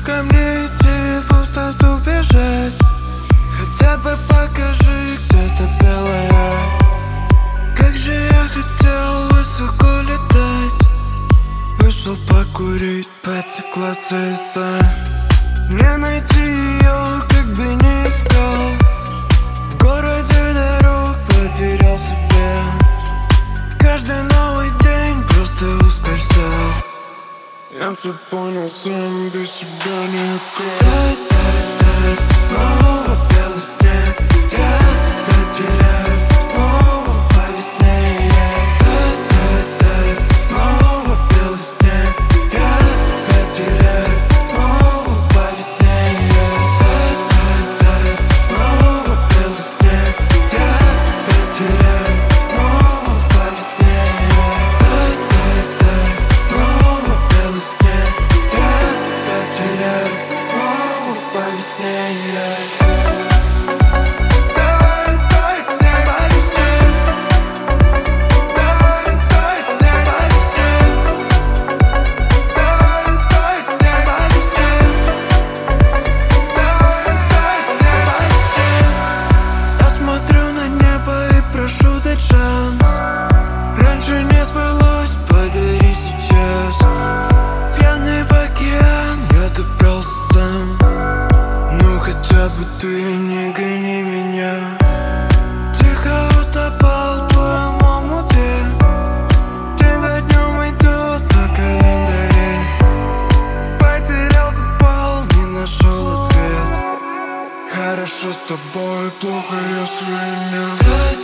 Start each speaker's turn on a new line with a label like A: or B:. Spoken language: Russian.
A: ко мне идти, в пустоту бежать. Хотя бы покажи, где-то белая. Как же я хотел высоко летать. Вышел покурить, потекла слеза. Не найти ее, как бы не искал. В городе дорог потерял себя. Каждый новый день просто ускользал. Я все понял сам, без тебя никак. Снова белый снег, я тебя теряю. Снова по весне я. Снова белый снег, я тебя теряю. Снова по весне я. Снова белый снег, я тебя теряю. Снова по весне я. Снова белый снег, я тебя теряю. Снова по весне я. Прошу дать шанс. Раньше не сбылось, подари сейчас. Пьяный в океан, я добрался сам. Ну хотя бы ты не гони меня. Тихо утопал в твоем омуте. День за днем идет на календаре. Потерялся пол, не нашел ответ. Хорошо с тобой, плохо если нет.